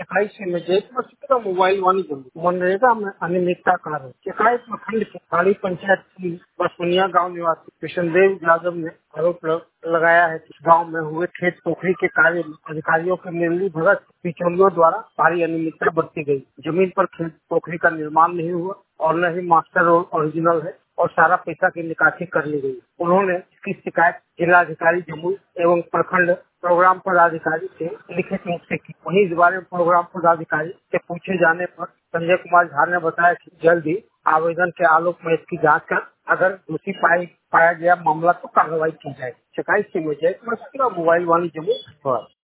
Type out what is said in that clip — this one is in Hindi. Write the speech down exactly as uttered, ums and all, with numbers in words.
चकाई से में जयपुर का मोबाइल वाणिज्य मनरेगा में अनियमितता कारण चकाई प्रखंड के खाड़ी पंचायत की बसुनिया गांव निवासी कृष्णदेव यादव ने आरोप लगाया है कि गांव में हुए खेत पोखरी के कार्य में अधिकारियों के मिली भगत बिचौलियों द्वारा भारी अनियमितता बरती गई। जमीन पर खेत पोखरी का निर्माण नहीं हुआ और न ही मास्टर रोल ओरिजिनल है और सारा पैसा की निकासी कर ली गई। उन्होंने इसकी शिकायत जिलाधिकारी जमुई एवं प्रखंड प्रोग्राम पदाधिकारी से लिखित रूप से की। वहीं इस बारे में प्रोग्राम पदाधिकारी से पूछे जाने पर संजय कुमार झा ने बताया कि जल्द ही आवेदन के आलोक में इसकी जांच कर अगर दोषी पाई पाया गया मामला तो कार्रवाई की जाएगी। चकाई से में जय मोबाइल वाणी जमुई।